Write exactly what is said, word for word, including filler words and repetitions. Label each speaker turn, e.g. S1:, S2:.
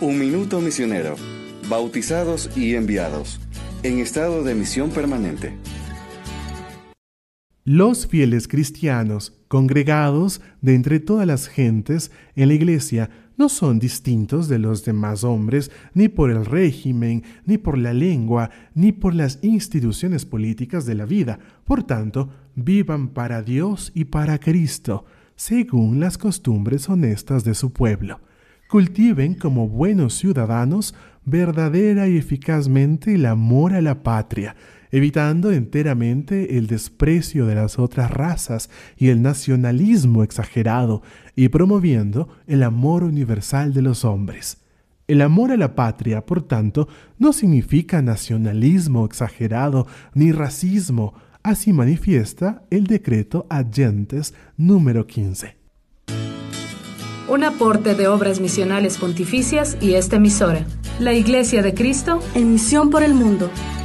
S1: Un minuto misionero. Bautizados y enviados. En estado de misión permanente.
S2: Los fieles cristianos, congregados de entre todas las gentes en la iglesia, no son distintos de los demás hombres, ni por el régimen, ni por la lengua, ni por las instituciones políticas de la vida. Por tanto, vivan para Dios y para Cristo, según las costumbres honestas de su pueblo. Cultiven como buenos ciudadanos verdadera y eficazmente el amor a la patria, evitando enteramente el desprecio de las otras razas y el nacionalismo exagerado, y promoviendo el amor universal de los hombres. El amor a la patria, por tanto, no significa nacionalismo exagerado ni racismo, así manifiesta el decreto Ad Gentes número quince.
S3: Un aporte de Obras Misionales Pontificias y esta emisora, la Iglesia de Cristo,
S4: en misión por el mundo.